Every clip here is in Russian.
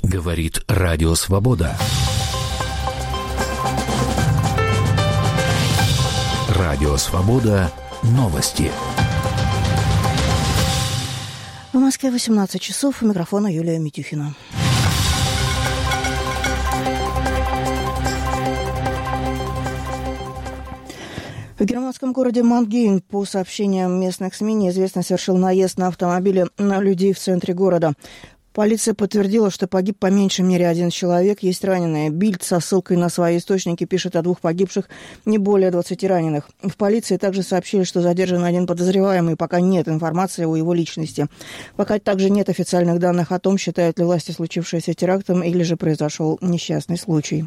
Говорит Радио Свобода. Радио Свобода. Новости. В Москве 18 часов. У микрофона Юлия Митюхина. В германском городе Мангейм, по сообщениям местных СМИ, неизвестный совершил наезд на автомобиле на людей в центре города. Полиция подтвердила, что погиб по меньшей мере один человек, есть раненые. Бильд со ссылкой на свои источники пишет о 2 погибших, не более 20 раненых. В полиции также сообщили, что задержан один подозреваемый, пока нет информации о его личности. Пока также нет официальных данных о том, считают ли власти случившееся терактом или же произошел несчастный случай.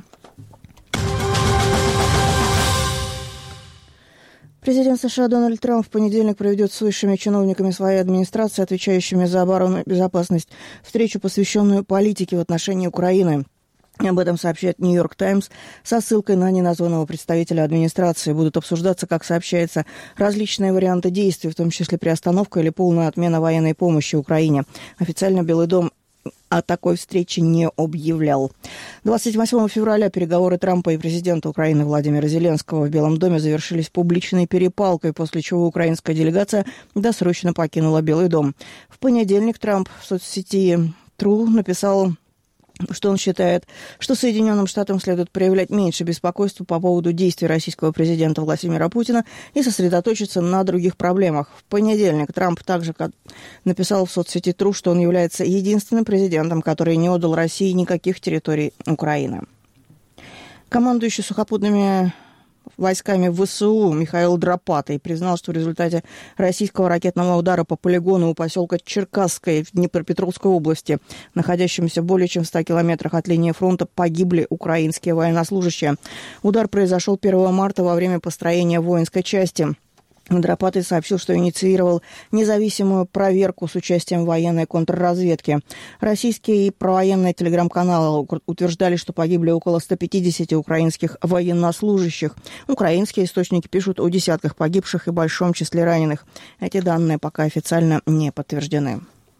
Президент США Дональд Трамп в понедельник проведет с высшими чиновниками своей администрации, отвечающими за оборону и безопасность, встречу, посвященную политике в отношении Украины. Об этом сообщает «Нью-Йорк Таймс» со ссылкой на неназванного представителя администрации. Будут обсуждаться, как сообщается, различные варианты действий, в том числе приостановка или полная отмена военной помощи Украине. Официально Белый дом о такой встрече не объявлял. 28 февраля переговоры Трампа и президента Украины Владимира Зеленского в Белом доме завершились публичной перепалкой, после чего украинская делегация досрочно покинула Белый дом. В понедельник Трамп в соцсети True написал, что он считает, что Соединенным Штатам следует проявлять меньше беспокойства по поводу действий российского президента Владимира Путина и сосредоточиться на других проблемах. В понедельник Трамп также написал в соцсети True, что он является единственным президентом, который не отдал России никаких территорий Украины. Командующий сухопутными войсками ВСУ Михаил Драпатый признал, что в результате российского ракетного удара по полигону у поселка Черкасское в Днепропетровской области, находящемся более чем в 100 километрах от линии фронта, погибли украинские военнослужащие. Удар произошел 1 марта во время построения воинской части. Драпатый сообщил, что инициировал независимую проверку с участием военной контрразведки. Российские провоенные телеграм-каналы утверждали, что погибли около 150 украинских военнослужащих. Украинские источники пишут о десятках погибших и большом числе раненых. Эти данные пока официально не подтверждены.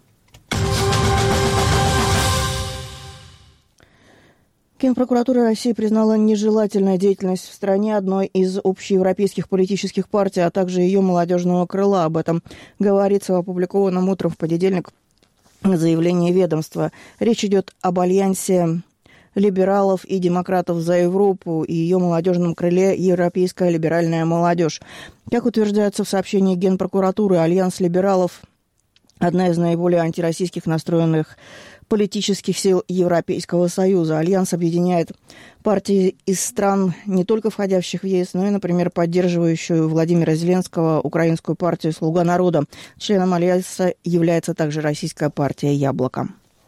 Генпрокуратура России признала нежелательную деятельность в стране одной из общеевропейских политических партий, а также ее молодежного крыла. Об этом говорится в опубликованном утром в понедельник заявлении ведомства. Речь идет об альянсе либералов и демократов за Европу и ее молодежном крыле «Европейская либеральная молодежь». Как утверждается в сообщении Генпрокуратуры, альянс либералов – одна из наиболее антироссийских настроенных политических сил Европейского Союза. Альянс объединяет партии из стран, не только входящих в ЕС, но и, например, поддерживающую Владимира Зеленского украинскую партию «Слуга народа». Членом Альянса является также российская партия «Яблоко».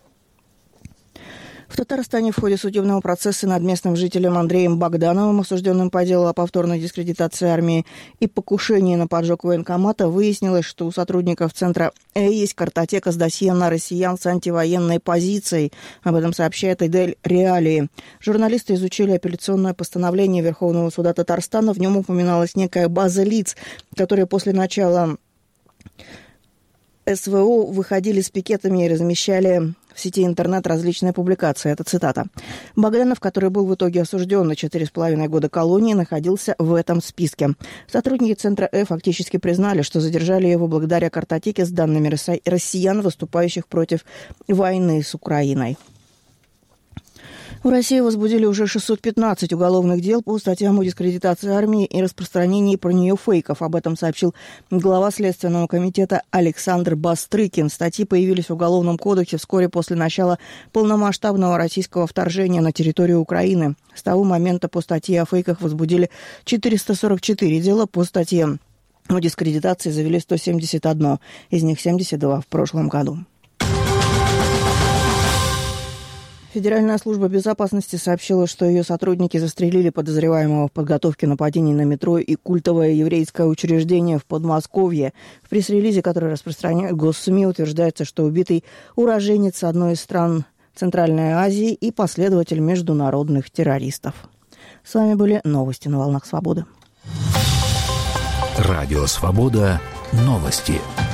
В Татарстане в ходе судебного процесса над местным жителем Андреем Богдановым, осужденным по делу о повторной дискредитации армии и покушении на поджог военкомата, выяснилось, что у сотрудников Центра есть картотека с досье на россиян с антивоенной позицией. Об этом сообщает Эдель Реалии. Журналисты изучили апелляционное постановление Верховного суда Татарстана. В нем упоминалась некая база лиц, которые после начала СВО выходили с пикетами и размещали в сети интернет различные публикации. Это цитата. Богданов, который был в итоге осужден на 4,5 года колонии, находился в этом списке. Сотрудники Центра фактически признали, что задержали его благодаря картотеке с данными россиян, выступающих против войны с Украиной. В России возбудили уже 615 уголовных дел по статьям о дискредитации армии и распространении про нее фейков. Об этом сообщил глава Следственного комитета Александр Бастрыкин. Статьи появились в Уголовном кодексе вскоре после начала полномасштабного российского вторжения на территорию Украины. С того момента по статье о фейках возбудили 444 дела, по статье о дискредитации завели 171, из них 72 в прошлом году. Федеральная служба безопасности сообщила, что ее сотрудники застрелили подозреваемого в подготовке нападений на метро и культовое еврейское учреждение в Подмосковье. В пресс-релизе, который распространяют госсми, утверждается, что убитый уроженец одной из стран Центральной Азии и последователь международных террористов. С вами были новости на волнах Свободы. Радио Свобода. Новости.